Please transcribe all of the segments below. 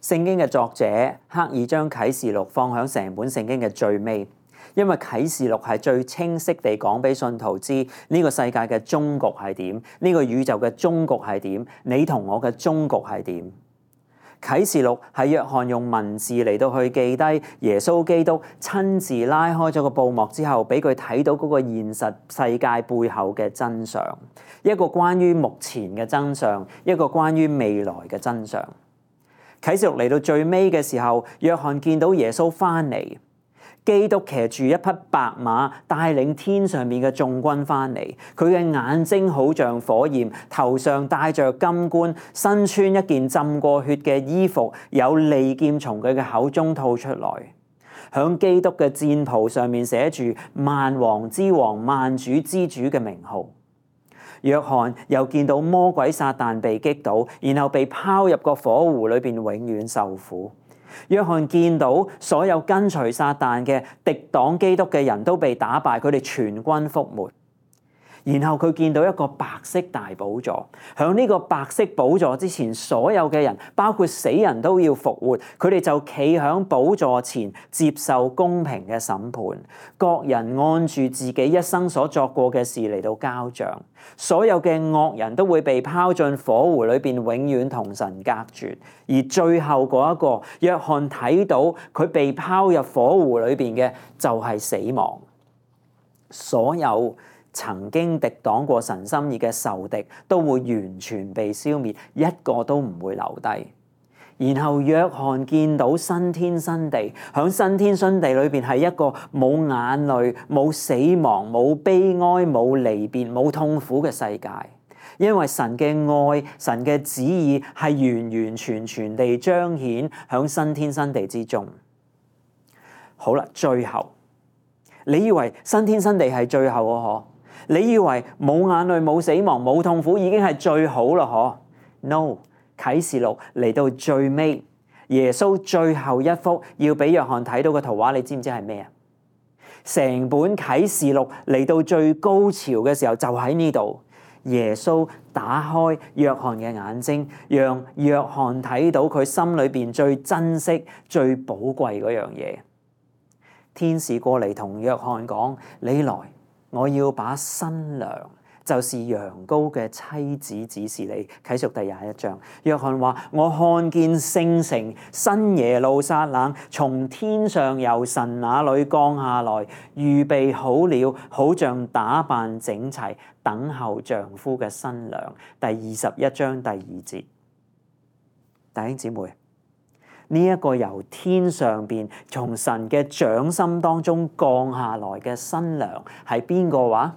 聖經嘅作者刻意將啟示錄放喺成本聖經嘅最尾，因為啟示錄係最清晰地講俾信徒知呢個世界嘅終局係點，呢個宇宙嘅終局係點，你同我嘅終局係點。啟示錄係約翰用文字嚟到去記低耶穌基督親自拉開咗個布幕之後，俾佢睇到嗰個現實世界背後嘅真相，一個關於目前嘅真相，一個關於未來嘅真相。啟示錄嚟到最尾嘅時候，約翰見到耶穌翻嚟，基督騎住一匹白馬，帶領天上面嘅眾軍翻嚟。佢嘅眼睛好像火焰，頭上戴着金冠，身穿一件浸過血嘅衣服，有利劍從佢嘅口中吐出來。響基督嘅戰袍上面寫住萬王之王、萬主之主嘅名號。約翰又見到魔鬼撒旦被擊倒，然後被拋入個火湖裏邊永遠受苦。約翰見到所有跟隨撒旦嘅敵擋基督嘅人都被打敗，佢哋全軍覆沒。然後佢見到一個白色大寶座，響呢個白色寶座之前，所有嘅人包括死人都要復活，佢哋就企響寶座前接受公平嘅審判，各人按住自己一生所作過嘅事嚟到交賬。所有嘅惡人都會被拋進火湖裏邊，永遠同神隔絕。而最後嗰一個，約翰睇到佢被拋入火湖裏邊嘅就係死亡。所有曾經敵擋過神心意嘅仇敵都會完全被消滅，一個都唔會留低。然後約翰見到新天新地，響新天新地裏邊係一個冇眼淚、冇死亡、冇悲哀、冇離別、冇痛苦嘅世界，因為神嘅愛、神嘅旨意係完完全全地彰顯響新天新地之中。好啦，最後你以為新天新地係最後啊？嗬？你以為冇眼淚、冇死亡、冇痛苦已經係最好啦？嗬 ？No， 啟示錄嚟到最尾，耶穌最後一幅要俾約翰睇到嘅圖畫，你知唔知係咩啊？成本啟示錄嚟到最高潮嘅時候就喺呢度，耶穌打開約翰嘅眼睛，讓約翰睇到佢心裏邊最珍惜、最寶貴嗰樣嘢。天使過嚟同約翰講：你來，我要把新娘，就是羊羔嘅妻子指示你。啟示錄第21章，約翰話：我看見聖城新耶路撒冷從天上由神那裏降下來，預備好了，好像打扮整齊，等候丈夫嘅新娘。第21章第2節，弟兄姊妹，呢一個由天上邊從神嘅掌心當中降下來嘅新娘係邊個話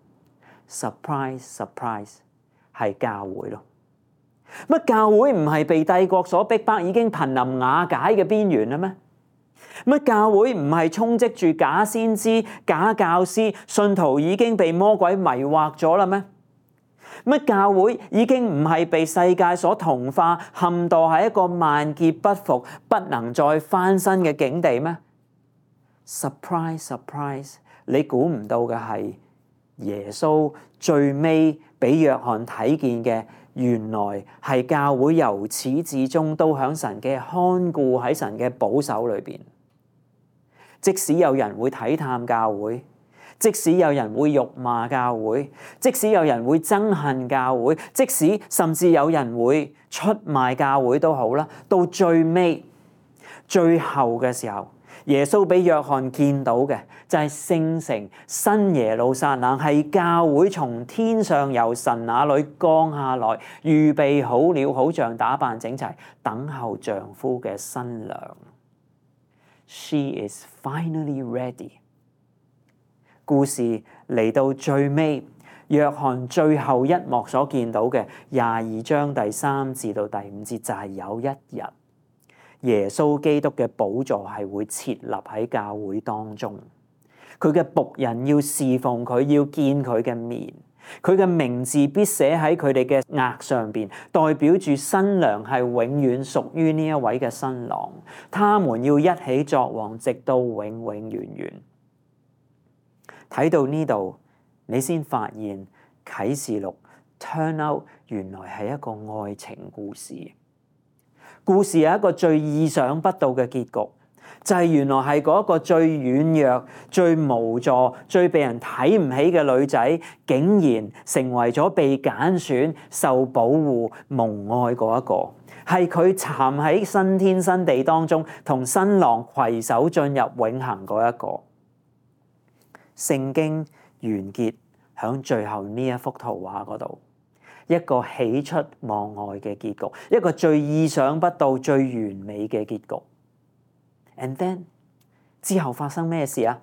？Surprise， surprise， 係教會咯。乜教會唔係被帝國所逼迫，已經瀕臨瓦解嘅邊緣啦咩？乜教會唔係充斥住假先知、假教師，信徒已經被魔鬼迷惑咗啦咩？乜教會已經唔係被世界所同化，陷墮喺一個萬劫不復、不能再翻身嘅境地咩？ Surprise， surprise， 你估唔到嘅係耶穌最尾俾約翰睇見嘅，原來係教會由始至終都喺神嘅看顧、喺神嘅保守裏邊。即使有人會體探教會，即使有人會辱罵教會，即使有人會憎恨教會，即使甚至有人會出賣教會都好啦，到最尾最後嘅時候，耶穌俾約翰見到嘅就係聖城新耶路撒冷，係教會從天上由神那裏降下來，預備好了，好像打扮整齊，等候丈夫嘅新娘。She is finally ready。故事嚟到最尾，約翰最後一幕所見到嘅22章第3至到第5節，就係有一日耶穌基督嘅寶座係會設立喺教會當中，佢嘅僕人要侍奉佢，要見佢嘅面，佢嘅名字必寫喺佢哋嘅額上邊，代表住新娘係永遠屬於呢一位嘅新郎，他們要一起作王，直到永永遠遠。睇到呢度，你先發現啟示錄 turn out 原來係一個愛情故事。 故事有一個最意想不到嘅結局，就係原來係嗰一個最軟弱、最無助、最被人睇唔起嘅女仔，竟然成為咗被揀選、受保護、蒙愛嗰一個。係佢站喺新天新地當中，同新郎攜手進入永恆嗰一個。聖經完結響最後呢一幅圖畫嗰度，一個喜出望外嘅結局，一個最意想不到、最完美嘅結局。And then 之後發生咩事啊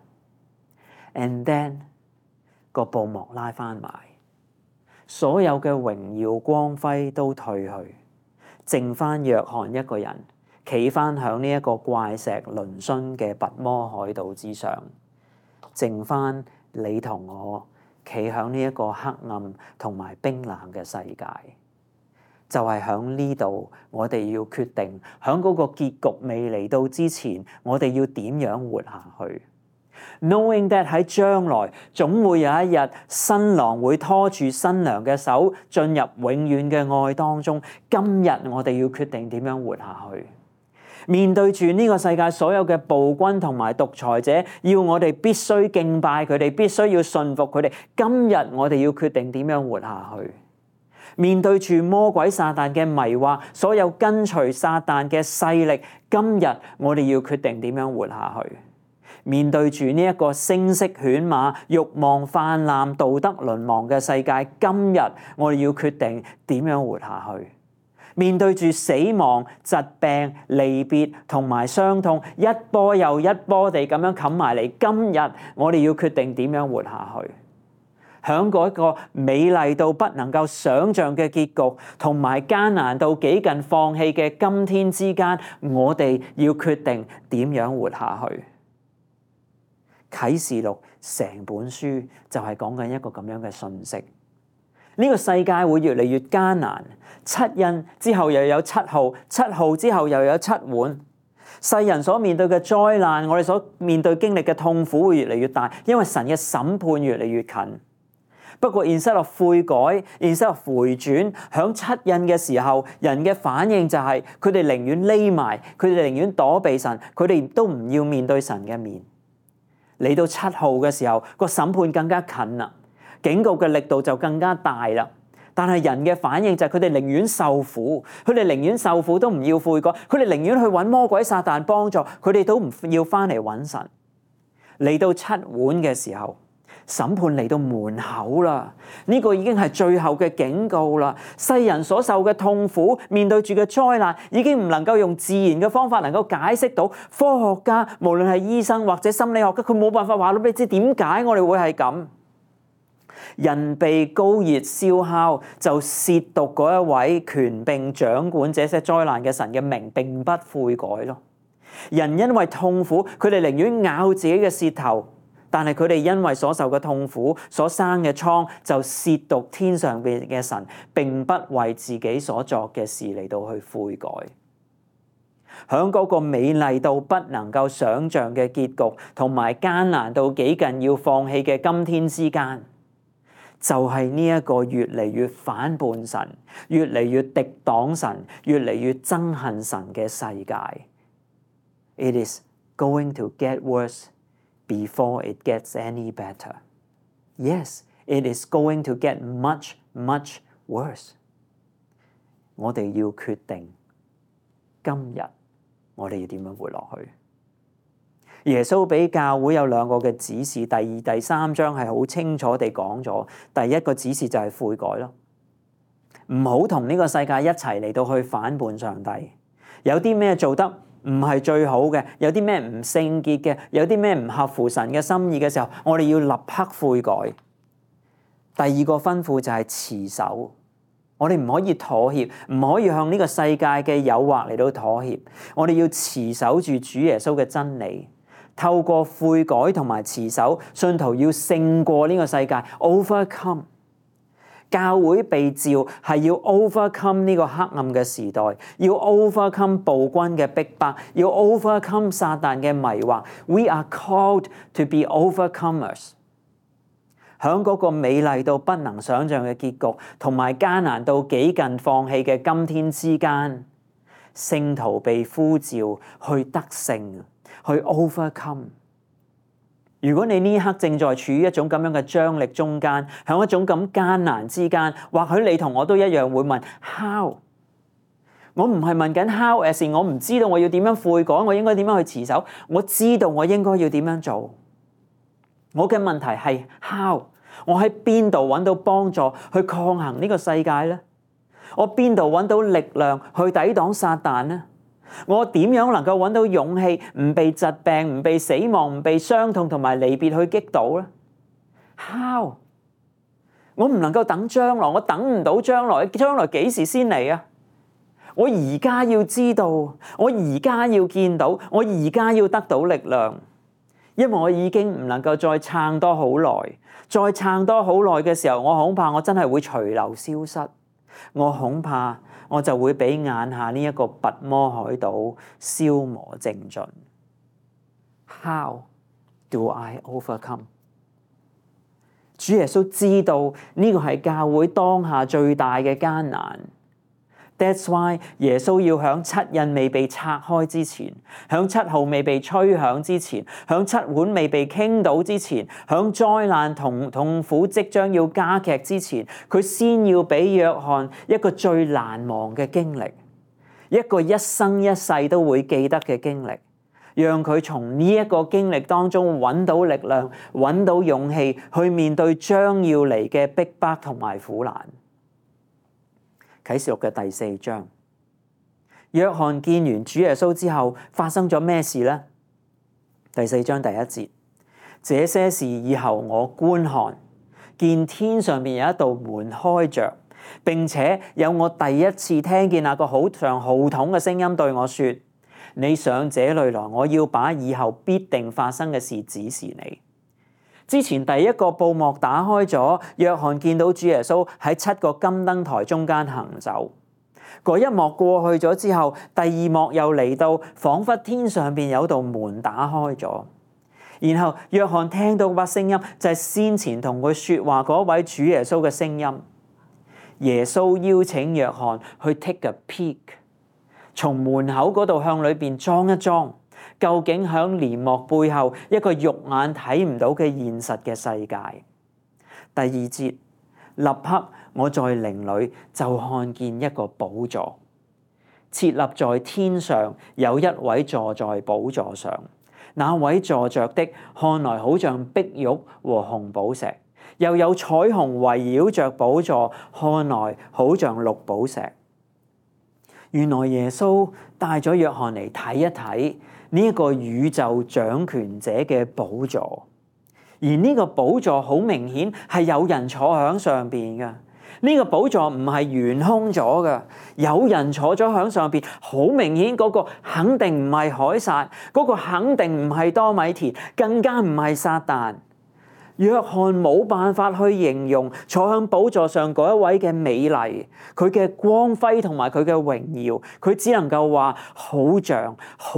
？And then 個布幕拉翻埋，所有嘅榮耀光輝都退去。剩翻約翰一個人，企翻響呢一個怪石嶙峋嘅拔摩海島之上，剩翻你同我企響呢一個黑暗同埋冰冷嘅世界。就係響呢度，我哋要決定響嗰個結局未嚟到之前，我哋要點樣活下去。Knowing that 喺將來總會有一日，新郎會拖住新娘嘅手進入永遠嘅愛當中。今日我哋要決定點樣活下去。面對住呢個世界所有嘅暴君同埋獨裁者，要我哋必須敬拜佢哋，必須要順服佢哋。今日我哋要決定點樣活下去。面對住魔鬼撒旦嘅迷惑，所有跟隨撒旦嘅勢力，今日我哋要決定點樣活下去。面對住呢一個聲色犬馬、慾望泛濫、道德淪亡嘅世界，今日我哋要決定點樣活下去。面對住死亡、疾病、離別同埋傷痛，一波又一波地咁樣冚埋嚟，今日我哋要決定點樣活下去。響嗰個美麗到不能夠想像嘅結局，同埋艱難到幾近放棄嘅今天之間，我哋要決定點樣活下去。啟示錄成本書就係講緊一個咁樣嘅訊息。呢個世界會越嚟越艱難，七印之後又有七號，七號之後又有七碗。世人所面對嘅災難，我哋所面對經歷嘅痛苦會越嚟越大，因為神嘅審判越嚟越近。不過，instead of悔改，instead of回轉，響七印嘅時候，人嘅反應就係佢哋寧願匿埋，佢哋寧願躲避神，佢哋都唔要面對神嘅面。嚟到七號嘅時候，個審判更加近啦，警告嘅力度就更加大啦。但係人嘅反應就係佢哋寧願受苦，佢哋寧願受苦都唔要悔改，佢哋寧願去揾魔鬼撒旦幫助，佢哋都唔要翻嚟揾神。嚟到七碗嘅時候，審判嚟到門口啦，呢個已經係最後嘅警告啦。世人所受嘅痛苦，面對住嘅災難，已經唔能夠用自然嘅方法能夠解釋到。科學家無論係醫生或者心理學家，佢冇辦法話俾你知點解我哋會係咁。人被高熱燒烤，就褻瀆嗰一位權柄掌管這些災難嘅神嘅名，並不悔改咯。人因為痛苦，佢哋寧願咬自己嘅舌頭。但係佢哋因為所受嘅痛苦、所生嘅瘡，就褻瀆天上邊嘅神，並不為自己所作嘅事嚟到去悔改。響嗰個美麗到不能夠想像嘅結局，同埋艱難到幾近要放棄嘅今天之間，就係呢一個越嚟越反叛神、越嚟越敵擋神、越嚟越憎恨神嘅世界。It is going to get worse.Before it gets any better. Yes, it is going to get much, much worse. 我哋要決定今日我哋要點樣活落去。耶穌俾教會有兩個嘅指示，第二、第三章係好清楚地講咗。第一個指示就係悔改咯，唔好同呢個世界一齊嚟到去反叛上帝。有啲咩做得唔係最好嘅，有啲咩唔聖潔嘅，有啲咩唔合乎神嘅心意嘅時候，我哋要立刻悔改。第二個吩咐就係持守，我哋唔可以妥協，唔可以向呢個世界嘅誘惑嚟到妥協，我哋要持守住主耶穌嘅真理，透過悔改同埋持守，信徒要勝過呢個世界 ，overcome。教會被召係要 overcome 呢個黑暗嘅時代，要 overcome 暴君嘅逼迫，要 overcome 撒旦嘅迷惑。We are called to be overcomers。響嗰個美麗到不能想像嘅結局，同埋艱難到幾近放棄嘅今天之間， 聖徒被呼召去得勝，去 overcome。如果你呢一刻正在處於一種咁樣嘅張力中間，喺一種咁艱難之間，或許你同我都一樣會問 how？ 我唔係問緊 how as in 我唔知道我要點樣悔改，我應該點樣去持守，我知道我應該要點樣做。我嘅問題係 how？ 我喺邊度揾到幫助去抗衡呢個世界呢？我邊度揾到力量去抵擋撒旦呢？我點樣能夠揾到勇氣，唔被疾病、唔被死亡、唔被傷痛同埋離別去擊倒呢？ How？ 我唔能夠等將來，我等唔到將來，將來幾時先嚟啊？我而家要知道，我而家要見到，我而家要得到力量，因為我已經唔能夠再撐多好耐，再撐多好耐嘅時候，我恐怕我真係會隨流消失，我恐怕我就會俾眼下呢一個拔摩海島消磨淨盡。How do I overcome？ 主耶穌知道呢個係教會當下最大嘅艱難。That's why 耶穌要響七印未被拆開之前，響七號未被吹響之前，響七碗未被傾倒之前，響災難同痛苦即將要加劇之前，佢先要俾約翰一個最難忘嘅經歷，一個一生一世都會記得嘅經歷，讓佢從呢一個經歷當中揾到力量，揾到勇氣去面對將要嚟嘅逼迫同埋苦難。啟示錄嘅第4章，約翰見完主耶穌之後發生咗咩事呢？第4章第1節，這些事以後我觀看，見天上面有一道門開着，並且有我第一次聽見那個好像號筒嘅聲音對我說：你上這裏來，我要把以後必定發生嘅事指示你。之前第一個布幕打開咗，約翰見到主耶穌喺7個金燈台中間行走。嗰一幕過去咗之後，第二幕又嚟到，彷彿天上邊有道門打開咗。然後約翰聽到把聲音，就係先前同佢說話嗰位主耶穌嘅聲音。耶穌邀請約翰去 take a peek， 從門口嗰度向裏邊裝一裝。究竟響簾幕背後一個肉眼睇唔到嘅現實嘅世界。第2節，立刻我在靈裏就看見一個寶座，設立在天上，有一位坐在寶座上，那位坐着的看來好像碧玉和紅寶石，又有彩虹圍繞着寶座，看來好像綠寶石。原來耶穌帶咗約翰嚟睇一睇呢一個宇宙掌權者嘅寶座，而呢個寶座好明顯係有人坐喺上邊嘅。呢個寶座唔係懸空咗嘅，有人坐咗喺上邊，好明顯嗰個肯定唔係凱撒，嗰個肯定唔係多米田，更加唔係撒旦。約翰冇辦法去形容坐喺寶座上嗰一位嘅美麗，佢嘅光輝同埋佢嘅榮耀，佢只能夠話好像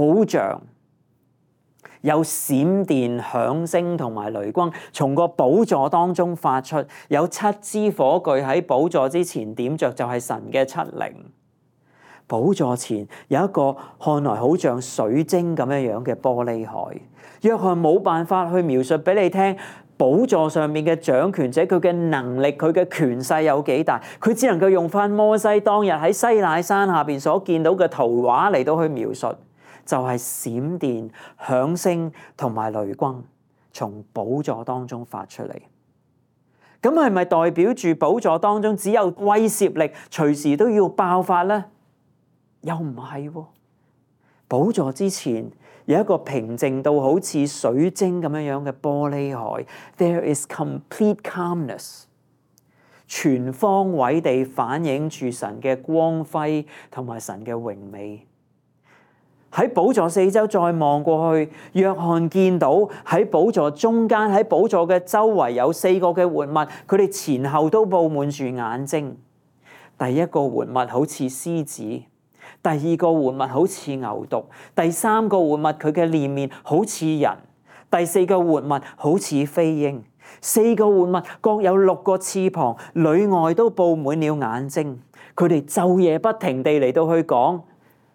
有閃電響聲同埋雷轟從個寶座當中發出，有7支火炬喺寶座之前點着，就係神嘅7靈。寶座前有一個看來好像水晶咁樣嘅玻璃海，約翰冇辦法去描述俾你聽寶座上面嘅掌權者佢嘅能力，佢嘅權勢有幾大，佢只能夠用翻摩西當日喺西乃山下邊所見到嘅圖畫嚟到去描述，就係閃電響聲同埋雷轟從寶座當中發出嚟。咁係咪代表住寶座當中只有威懾力，隨時都要爆發呢？又唔係喎，寶座之前有一個平靜到好似水晶咁樣嘅玻璃海 ，There is complete calmness， 全方位地反映住神嘅光輝同埋神嘅榮美。喺寶座四周再望過去，約翰見到喺寶座中間，喺寶座嘅周圍有4個嘅活物，佢哋前後都佈滿住眼睛。第一個活物好似獅子，第二個活物好似牛犢，第三個活物佢嘅臉面好似人，第4個活物好似飛鷹。4個活物各有6個翅膀，裏外都佈滿了眼睛。佢哋晝夜不停地嚟到去講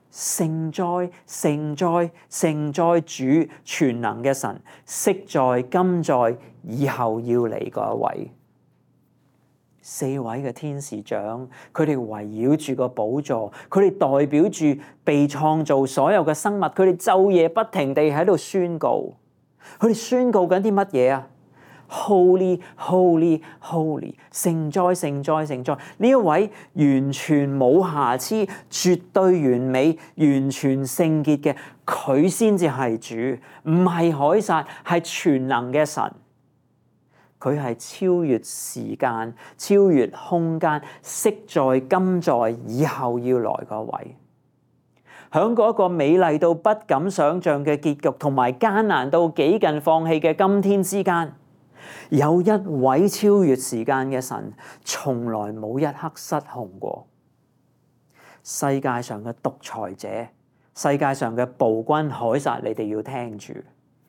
聖哉，聖哉，聖哉！主全能嘅神，昔在，今在，以後要嚟嗰一位。四位嘅天使長，佢哋圍繞住個寶座，佢哋代表住被創造所有嘅生物，佢哋晝夜不停地喺度宣告。佢哋宣告緊啲乜嘢啊？Holy, holy, holy！ 聖哉，聖哉，聖哉！呢一位完全冇瑕疵、絕對完美、完全聖潔嘅，佢先至係主，唔係凱撒，係全能嘅神。佢係超越時間、超越空間，昔在、今在、以後要來嗰位。喺嗰個美麗到不敢想像嘅結局，同埋艱難到幾近放棄嘅今天之間，有一位超越時間嘅神，從來冇一刻失控過。世界上嘅獨裁者、世界上嘅暴君凱撒，你哋要聽住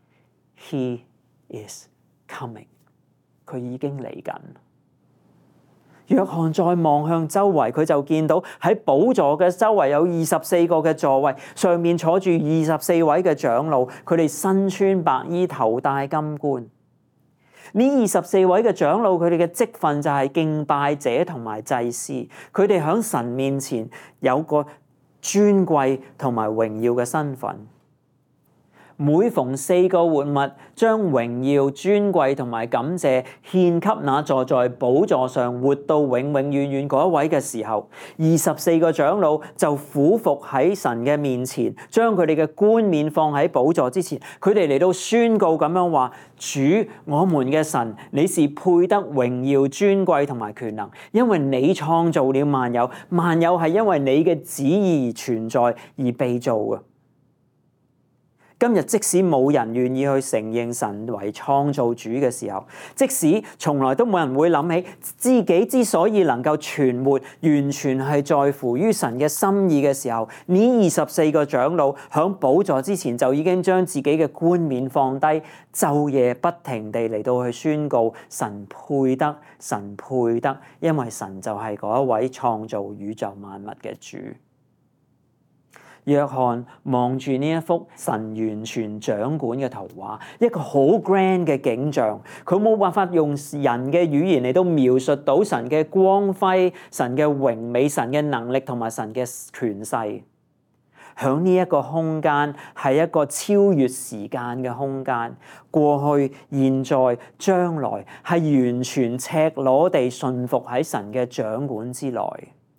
，He is coming。佢已經嚟緊。約翰再望向周圍，佢就見到喺寶座嘅周圍有24個嘅座位，上面坐住24位嘅長老，佢哋身穿白衣，頭戴金冠。呢24位嘅長老，佢哋嘅職分就係敬拜者同埋祭司，佢哋喺神面前有個尊貴同埋榮耀嘅身份。每逢4個活物將榮耀、尊貴同埋感謝獻給那坐在寶座上活到永永遠遠嗰一位嘅時候，24個長老就俯伏喺神嘅面前，將佢哋嘅冠冕放喺寶座之前，佢哋嚟到宣告咁樣話：主，我們嘅神，你是配得榮耀、尊貴同埋權能，因為你創造了萬有，萬有係因為你嘅旨意而存在而被造嘅。今日即使冇人願意去承認神為創造主嘅時候，即使從來都冇人會諗起自己之所以能夠存活，完全係在乎於神嘅心意嘅時候，呢24個長老響寶座之前就已經將自己嘅冠冕放低，晝夜不停地嚟到去宣告神配得，神配得，因為神就係嗰一位創造宇宙萬物嘅主。約翰望住呢一幅神完全掌管嘅圖畫，一個好 grand 嘅景象，佢冇辦法用人嘅語言嚟到描述到神嘅光輝、神嘅榮美、神嘅能力同埋神嘅權勢。響呢一個空間係一個超越時間嘅空間，過去、現在、將來係完全赤裸地順服喺神嘅掌管之內。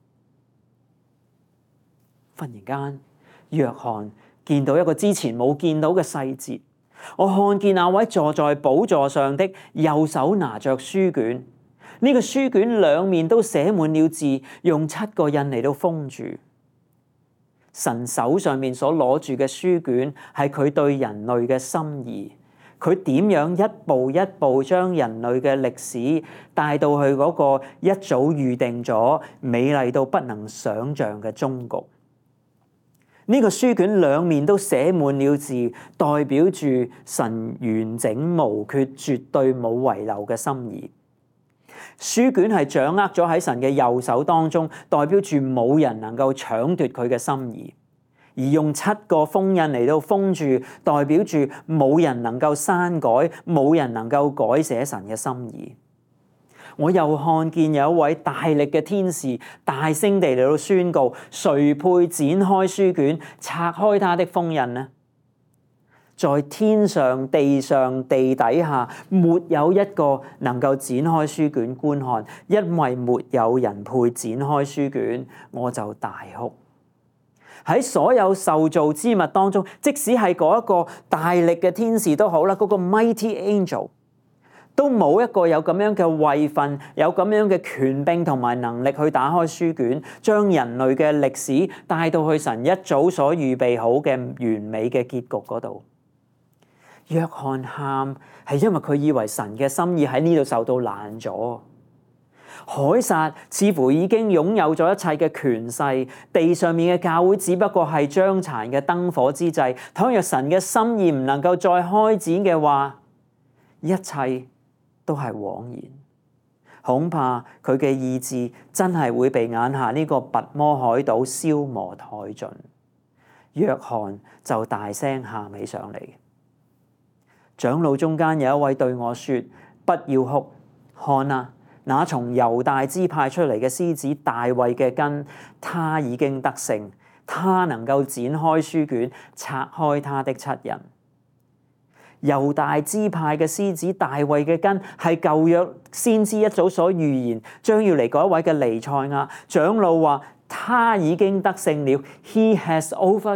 忽然間，約翰見到一個之前冇見到嘅細節，我看見那位坐在寶座上的右手拿着書卷，呢個書卷兩面都寫滿了字，用7個印嚟到封住。神手上面所攞住嘅書卷係佢對人類嘅心意，佢點樣一步一步將人類嘅歷史帶到去嗰個一早預定咗美麗到不能想像嘅終局。呢個書卷兩面都寫滿了字，代表住神完整無缺、絕對冇遺漏嘅心意。書卷係掌握咗喺神嘅右手當中，代表住冇人能夠搶奪佢嘅心意。而用7個封印嚟到封住，代表住冇人能夠刪改，冇人能夠改寫神嘅心意。我又看見有一位大力嘅天使，大聲地嚟到宣告：誰配展開書卷，拆開它的封印呢？在天上、地上、地底下，沒有一個能夠展開書卷觀看，因為沒有人配展開書卷。我就大哭。喺所有受造之物當中，即使係嗰一個大力嘅天使都好啦，嗰個 mighty angel。都冇一個有咁樣嘅位份，有咁樣嘅權柄同埋能力去打開書卷，將人類嘅歷史帶到去神一早所預備好嘅完美嘅結局嗰度。約翰喊係因為佢以為神嘅心意喺呢度受到攔咗。凱撒似乎已經擁有咗一切嘅權勢，地上面嘅教會只不過係將殘嘅燈火之際。倘若神嘅心意唔能夠再開展嘅話，一切都係枉然，恐怕佢嘅意志真係會被眼下呢個拔摩海島消磨殆盡。 約翰就大聲喊起上嚟。長老中間有一位對我說：不要哭，看啊，那從猶大支派出嚟嘅獅子大衛嘅根，他已經得勝，他能夠展開書卷，拆開他的七印。猶大支派嘅獅子大衛嘅根係舊約先知一早所預言將要嚟嗰一位嘅彌賽亞。長老話他已經得勝了 ，He has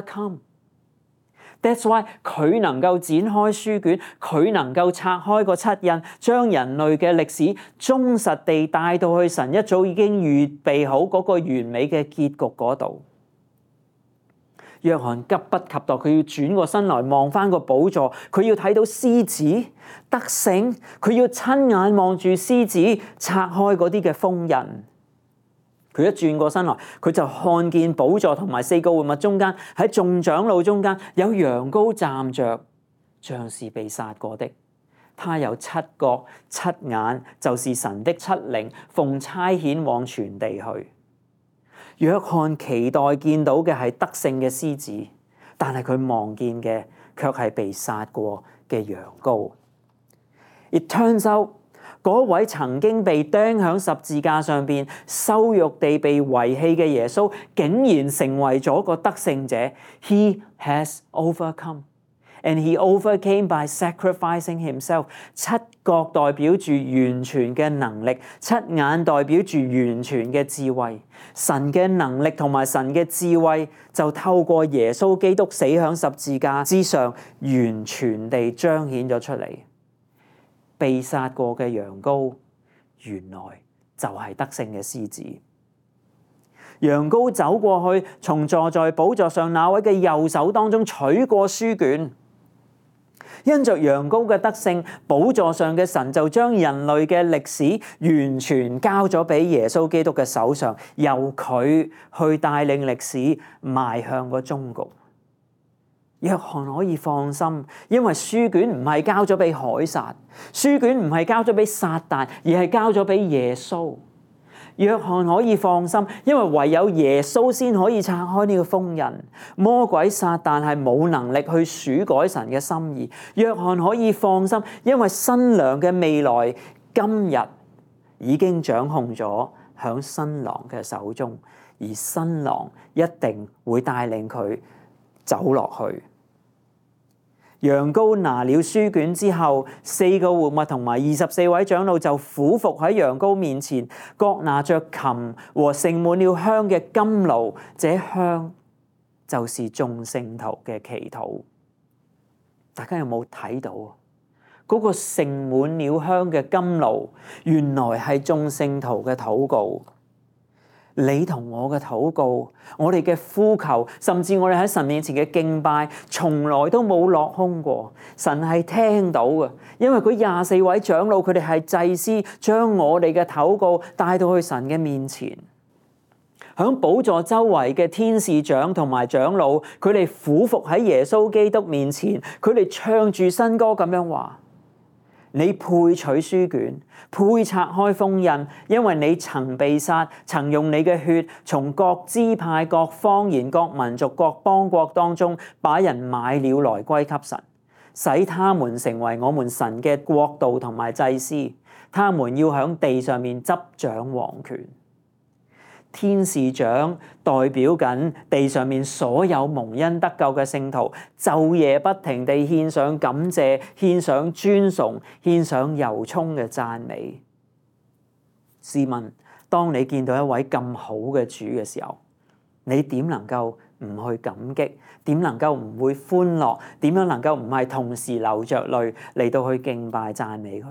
overcome。That's why 佢能夠展開書卷，佢能夠拆開個七印，將人類嘅歷史忠實地帶到去神一早已經預備好嗰個完美嘅結局嗰度。約翰急不及待，佢要轉過身來望翻個寶座，佢要睇到獅子得勝，佢要親眼望住獅子拆開嗰啲嘅封印。佢一轉過身來，佢就看見寶座同埋四個活物中間，喺眾長老中間有羊羔站着，像是被殺過的。他有七角七眼，就是神的七靈，奉差遣往全地去。約翰期待見到嘅係得勝嘅獅子，但係佢望見嘅卻係被殺過嘅羊羔。It turns out，嗰位曾經被釘喺十字架上邊羞辱地被遺棄嘅耶穌，竟然成為咗個得勝者。He has overcome, and he overcame by sacrificing himself。七角代表住完全嘅能力，七眼代表住完全嘅智慧。神嘅能力同埋神嘅智慧就透過耶穌基督死喺十字架之上，完全地彰顯咗出嚟。被殺過嘅羊羔，原來就係得勝嘅獅子。羊羔走過去，從坐在寶座上那位嘅右手當中取過書卷。因着羊羔嘅得勝，寶座上嘅神就將人類嘅歷史完全交咗俾耶穌基督嘅手上，由佢去帶領歷史邁向個終局。約翰可以放心，因為書卷唔係交咗俾凱撒，書卷唔係交咗俾撒旦，而係交咗俾耶穌。約翰可以放心，因為唯有耶穌先可以拆開呢個封印，魔鬼撒旦係冇能力去篡改神嘅心意。約翰可以放心，因為新娘嘅未來今日已經掌控咗響新郎嘅手中，而新郎一定會帶領佢走落去。羊羔拿了書卷之後，四個活物同埋24位長老就俯伏喺羊羔面前，各拿着琴和盛滿了香嘅金爐，這香就是眾聖徒嘅祈禱。大家有冇睇到嗰個盛滿了香嘅金爐，原來係眾聖徒嘅禱告。你同我嘅禱告，我哋嘅呼求，甚至我哋喺神面前嘅敬拜，從來都冇落空過。神係聽到嘅，因為佢24位長老，佢哋係祭司，將我哋嘅禱告帶到去神嘅面前。響寶座周圍嘅天使長同埋長老，佢哋俯伏喺耶穌基督面前，佢哋唱住新歌咁樣話：你配取書卷，配拆開封印，因為你曾被殺，曾用你嘅血從各支派、各方言、各民族、各邦國當中把人買了來歸給神，使他們成為我們神嘅國度同埋祭司，他們要喺地上面執掌王權。天使長代表緊地上面所有蒙恩得救嘅聖徒，晝夜不停地獻上感謝、獻上尊崇、獻上由衷嘅讚美。試問，當你見到一位咁好嘅主嘅時候，你點能夠唔去感激？點能夠唔會歡樂？點樣能夠唔係同時流着淚嚟到去敬拜讚美佢？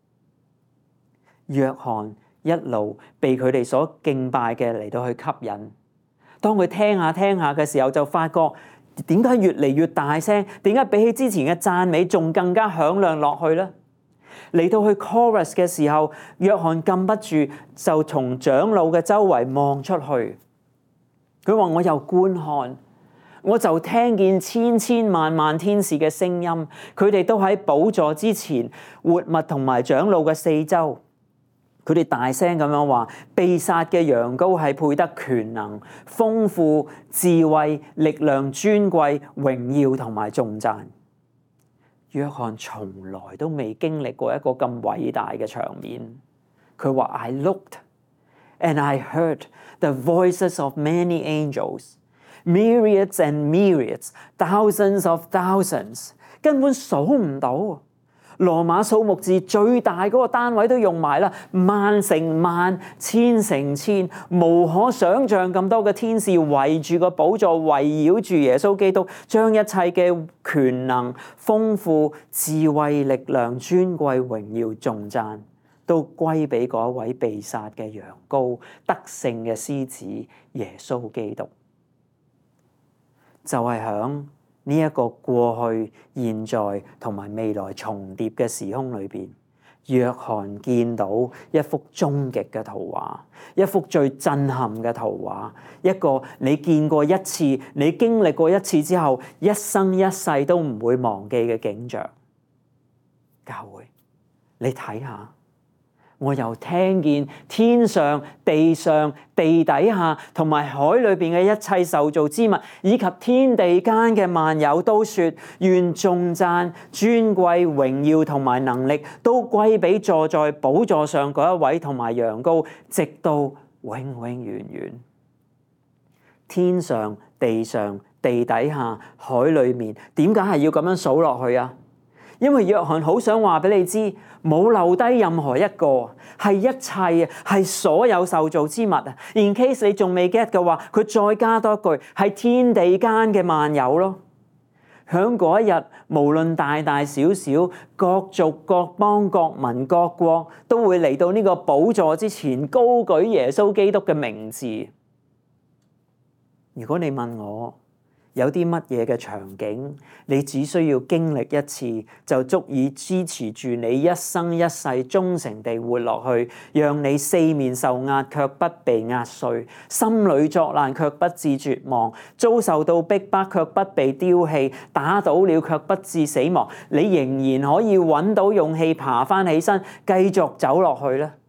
約翰一路被佢哋所敬拜嘅嚟到去吸引，當佢聽下嘅時候，就發覺點解越嚟越大聲？點解比起之前嘅讚美仲更加響亮落去呢？嚟到去 chorus 嘅時候，約翰禁不住就從長老嘅周圍望出去。佢話：我又觀看，我就聽見千千萬萬天使嘅聲音，佢哋都喺寶座之前，活物同埋長老嘅四周。 佢哋大聲咁樣話，被殺嘅羊羔係配得權能、豐富、智慧、力量、尊貴、榮耀同埋頌讚。約翰從來都未經歷過一個咁偉大嘅場面。佢話 I looked and I heard the voices of many angels, myriads and myriads, thousands of thousands， 根本數唔到。羅馬數目字最大嗰個單位都用埋啦，萬乘萬，千乘千，無可想像咁多嘅天使圍住個寶座，圍繞住耶穌基督，將一切嘅權能、豐富、智慧、力量、尊貴、榮耀、頌讚，都歸俾嗰一位被殺嘅羊羔、得勝嘅獅子耶穌基督。就係響呢一個過去、現在同埋未來重疊嘅時空裏邊，約翰見到一幅終極嘅圖畫，一幅最震撼嘅圖畫，一個你見過一次、你經歷過一次之後，一生一世都唔會忘記嘅景象。教會，你睇下。我又聽見天上、地上、地底下同埋海裏邊嘅一切受造之物，以及天地間嘅萬有都說：願頌讚、尊貴、榮耀同埋能力都歸俾坐在寶座上嗰一位同埋羊羔，直到永永遠遠。天上、地上、地底下、海裏面，點解係要咁樣數落去啊？因為約翰好想話俾你知，冇留低任何一個，係一切啊，係所有受造之物啊。In case 你仲未 get 嘅話，佢再加多一句，係天地間嘅萬有咯。響嗰一日，無論大大小小、各族、各邦、各民、各國，都會嚟到呢個寶座之前，高舉耶穌基督嘅名字。如果你問我，有啲乜嘢嘅場景，你只需要經歷一次，就足以支持住你一生一世忠誠地活落去，讓你四面受壓卻不被壓碎，心裏作難卻不致絕望，遭受到逼迫卻不被丟棄，打倒了卻不致死亡，你仍然可以揾到勇氣爬返起身，繼續走落去咧。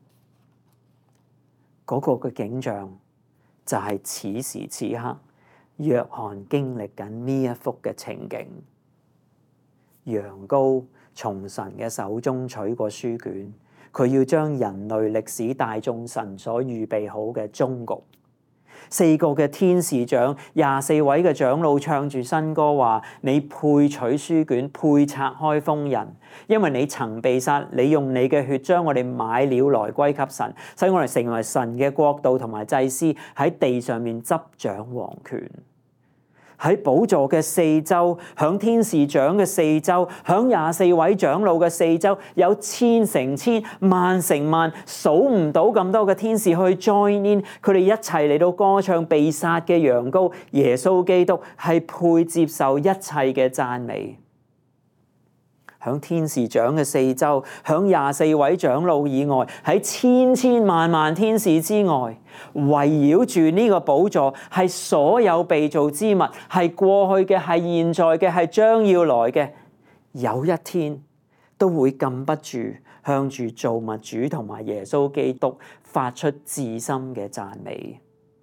嗰個嘅景象就係此時此刻約翰經歷緊呢一幅嘅情景。羊羔從神嘅手中取過書卷，佢要將人類歷史大眾神所預備好嘅終局。四個嘅天使長，24位嘅長老唱住新歌話：你配取書卷，配拆開封印，因為你曾被殺，你用你嘅血將我哋買了來歸給神，使我哋成為神嘅國度同埋祭司，喺地上面執掌王權。喺寶座嘅四周，響天使長嘅四周，響24位長老嘅四周，有千乘千、萬乘萬，數唔到咁多嘅天使去 join in， 佢哋一齊嚟到歌唱被殺嘅羊羔耶穌基督係配接受一切嘅讚美。響天使長嘅四周，響24位長老以外，喺千千萬萬天使之外，圍繞住呢個寶座係所有被造之物，係過去嘅，係現在嘅，係將要來嘅。有一天都會禁不住向住造物主同埋耶穌基督發出至深嘅讚美。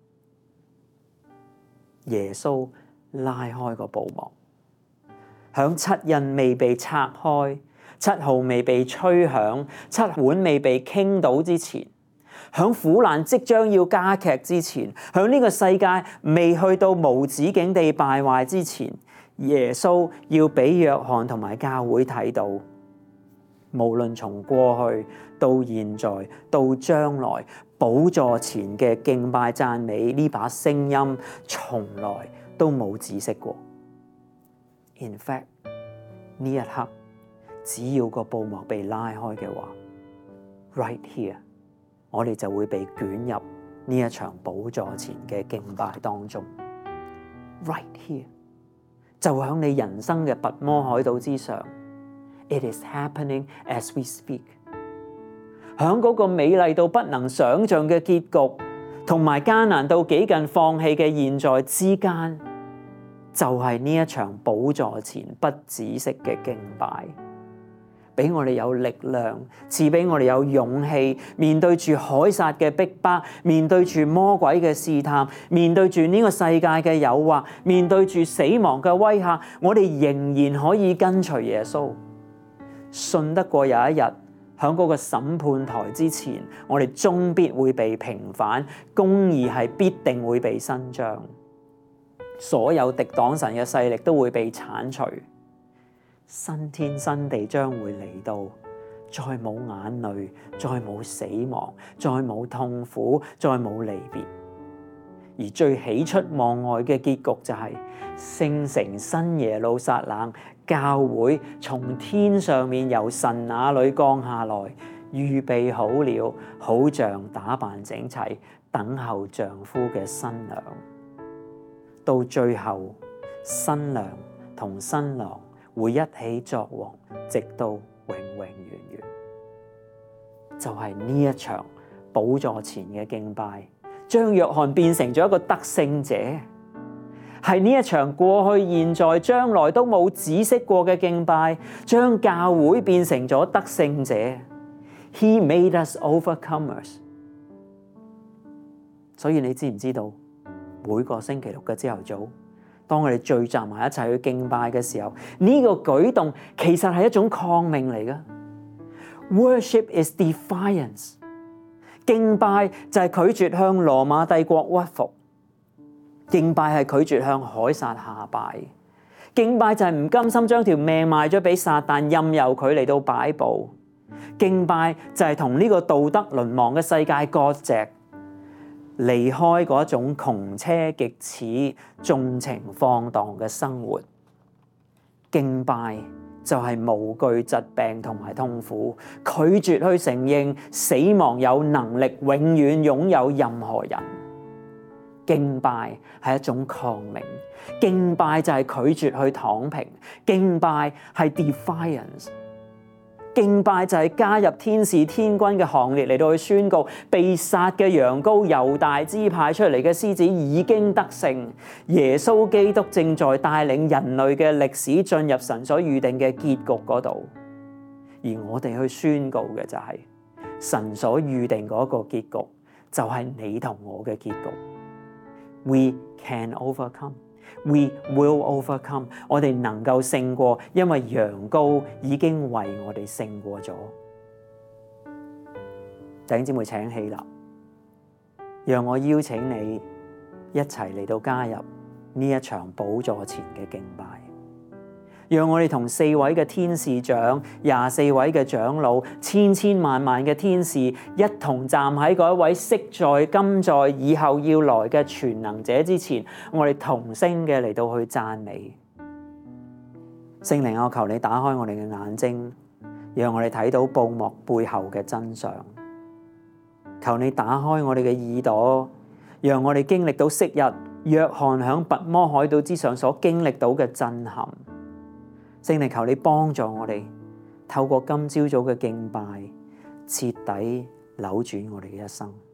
耶穌拉開個布幕。響七印未被拆開、七號未被吹響、七碗未被傾倒之前，響苦難即將要加劇之前，響呢個世界未去到無止境地敗壞之前，耶穌要俾約翰同埋教會睇到，無論從過去到現在到將來，寶座前嘅敬拜讚美呢把聲音，從來都冇止息過。In fact， 呢一刻，只要個布幕被拉開嘅話 ，right here， 我哋就會被捲入呢一場寶座前嘅敬拜當中。Right here， 就響你人生嘅拔摩海島之上 ，it is happening as we speak。響嗰個美麗到不能想像嘅結局，同埋艱難到幾近放棄嘅現在之間。就係呢一場寶座前不止息嘅敬拜， 俾我哋有力量，賜俾我哋有勇氣，面對住凱撒嘅逼迫，面對住魔鬼嘅試探，面對住呢個世界嘅誘惑，面對住死亡嘅威嚇，我哋仍然可以跟隨耶穌，信得過有一日喺嗰個審判台之前，我哋終必會被平反，公義係必定會被伸張，所有敵擋神嘅勢力都會被剷除。新天新地將會嚟到，再冇眼淚，再冇死亡，再冇痛苦，再冇離別。而最喜出望外嘅結局就係聖城新耶路撒冷，教會從天上面由神那裏降下來，預備好了，好像打扮整齊，等候丈夫嘅新娘。到最後，新娘同新郎會一起作王，直到永永遠遠。就係呢一場寶座前嘅敬拜，將約翰變成咗一個得勝者。係呢一場過去、現在、將來都冇止息過嘅敬拜，將教會變成咗得勝者。He made us overcomers。所以你知唔知道，每個星期六嘅朝頭早，當我哋聚集埋一齊去敬拜嘅時候，呢個舉動其實係一種抗命嚟㗎。Worship is defiance。敬拜就係拒絕向羅馬帝國屈服，敬拜係拒絕向凱撒下拜，敬拜就係唔甘心將條命賣咗俾撒旦，任由佢嚟到擺佈。敬拜就係同呢個道德淪亡嘅世界割席，離開嗰種窮奢極侈、縱情放蕩嘅生活。敬拜就係無懼疾病同埋痛苦，拒絕去承認死亡有能力永遠擁有任何人。敬拜係一種抗命，敬拜就係拒絕去躺平，敬拜係 defiance。敬拜就係加入天使天軍嘅行列嚟到去宣告，被殺嘅羊羔猶大支派出嚟嘅獅子已經得勝，耶穌基督正在帶領人類嘅歷史進入神所預定嘅結局嗰度，而我哋去宣告嘅就係神所預定嗰個結局，就係你同我嘅結局。We can overcome. We will overcome。我哋能夠勝過，因為羊羔已經為我哋勝過咗。弟兄姊妹請起立，讓我邀請你一齊嚟到加入呢一場寶座前嘅敬拜。讓我哋同4位嘅天使長、24位嘅長老、千千萬萬嘅天使一同站喺嗰一位昔在、今在、以後要來嘅全能者之前，我哋同聲嘅嚟到去讚美。聖靈，我求你打開我哋嘅眼睛，讓我哋睇到布幕背後嘅真相。求你打開我哋嘅耳朵，讓我哋經歷到昔日約翰響拔摩海島之上所經歷到嘅震撼。聖靈，求你幫助我哋，透過今朝早嘅敬拜，徹底扭轉我哋嘅一生。